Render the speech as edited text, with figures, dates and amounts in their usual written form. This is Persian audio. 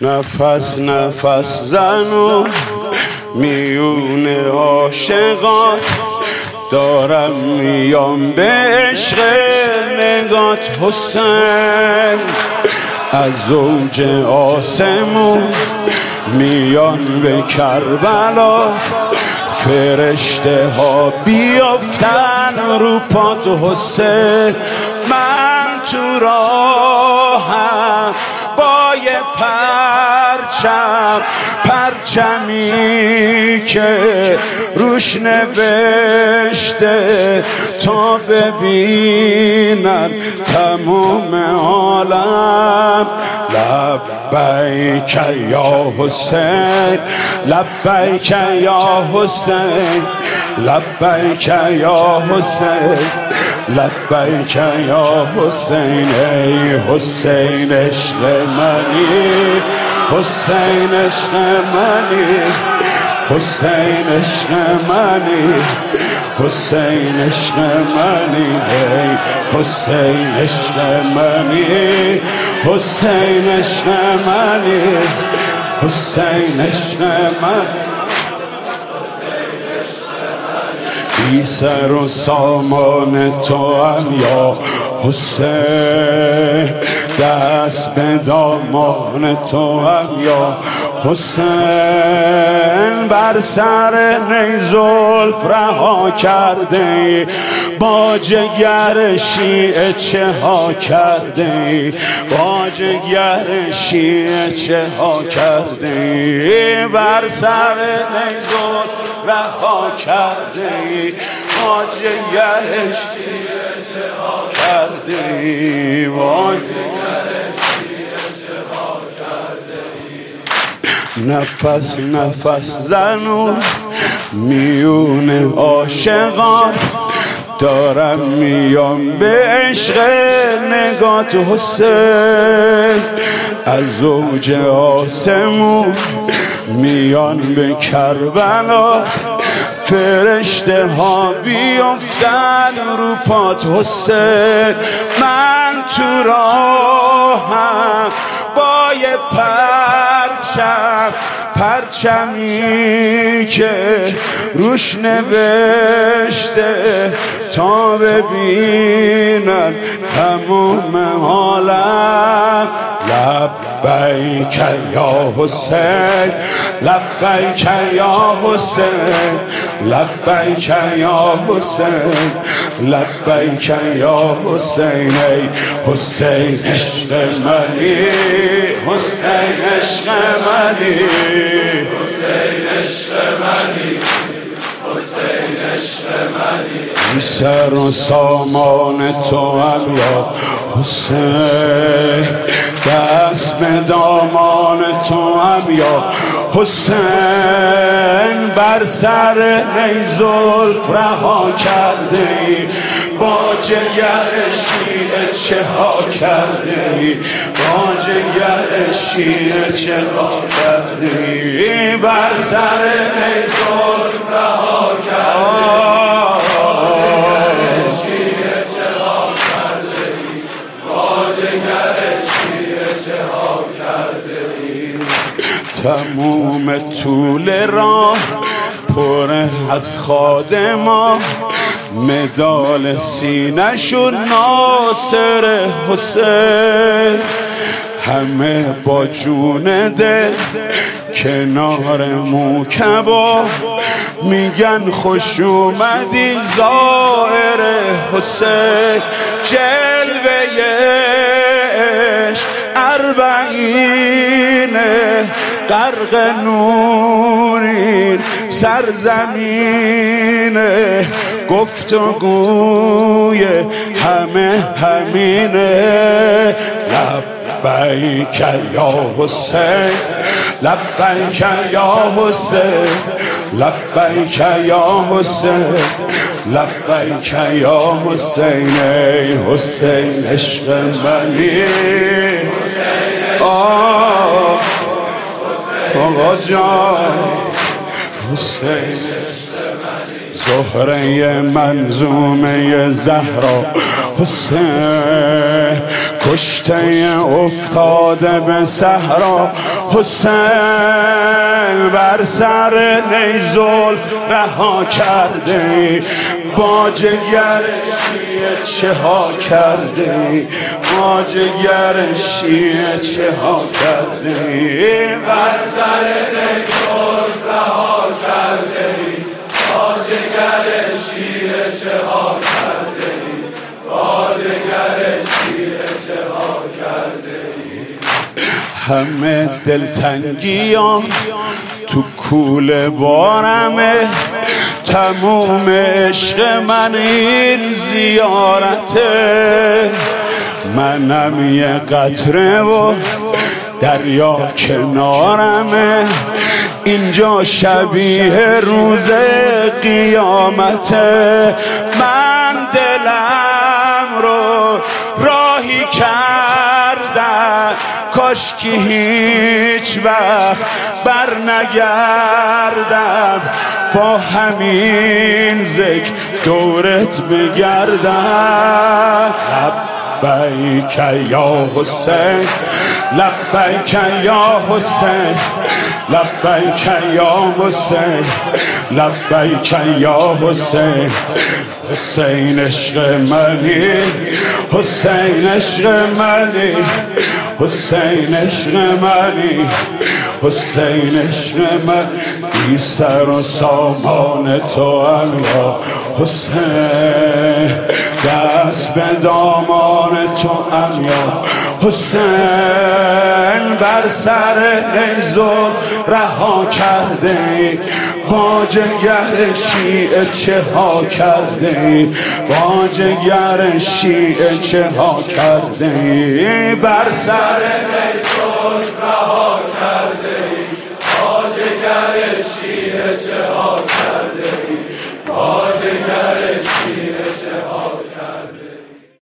نفس نفس زنو میون عاشقات، دارم میام به عشق نگات حسین. از زوج آسمون میان به کربلا، فرشته ها بیافتن رو پات حسین. من تو راهم با یه پرچمی که روش نوشته تا ببینن تموم عالم. لبیک یا حسین، لبیک یا حسین، لبیک یا حسین، لبیک یا حسین. ای حسین عشق منی، حسین عشق منی، حسین عشق منی، حسین عشق منی. ای حسین عشق منی، حسین عشق منی، حسین عشق منی. بی سر و سامان تو هم یا حسین، دست به دامان تو هم یا حسین. بر سر نی زلف رها کرده، با جگر شیعه چه ها کرده، با جگر شیعه چه ها کرده. بر سر نی زلف رها کرده، با جگر شیعه چه ها کرده، با جگر شیعه چه ها کرده. نفس نفس زنو میون عاشقان، دارم میام به عشق نگات حسین. از زوج آسمون میان به کربلا، فرشته ها بیافتن رو پات حسین. من تو راهم با یه پرچمی که روش نوشته تا ببینن تموم عالم. لبیک یا حسین، لبیک یا حسین، لبیک یا حسین، لبیک یا حسین. ای حسین عشق منی، حسین عشق منی، حسین عشق منی، حسین عشق منی. بی سر و سامان تو هم یا حسین، دست به دامان تو هم یا حسین. بر سر نی زلف رها کرده، با جگر شیعه چه ها کرده، با جگر شیعه چه ها کرده. بر سر نی زلف رها کرده، تموم طول راه پر از خادما، مدال سینه‌شون ناصر حسین. همه با جون دل کنار موکبا، میگن خوش اومدی زائر حسین. جلوه اربعین غرق نورین سرزمین، گفتگوی همه همینه. لبیک یا حسین، لبیک یا حسین، لبیک یا حسین، لبیک یا حسین. ای حسین عشق منی، آقا جان حسین. زهره منظومه زهرا حسین، کشته افتاده به صحرا، حسین بر سر نیزل رها کرده، با جگر شیعه چه ها کرده، با جگر شیعه چه ها کرده، بر سر نیزل رها کرده، با جگر شیعه چه ها کرده، با جگر شیعه چه ها کرده. همه دلتنگیان تو کوله بارمه، تموم عشق من این زیارته، منم یه قطره و دریا کنارمه، اینجا شبیه روز قیامته، من دلم رو راهی کردم کاش که هیچ وقت بر نگردم، با همین ذکر دورت بگردم. لبیک یا حسین، لبیک یا حسین، لبیک یا حسین، لبیک یا حسین، حسین عشق منی، حسین عشق منی، حسین عشق منی، حسین عشق من، بی سر و سامان تو هم یا حسین، دست به دامان تو هم یا حسین، بر سر نیزل رها کرده، با جگر شیعه چه ها کرده، با جگر شیعه چه ها کرده، بر سر نیزل رها کرده، با جگر شیعه چه ها کرده، با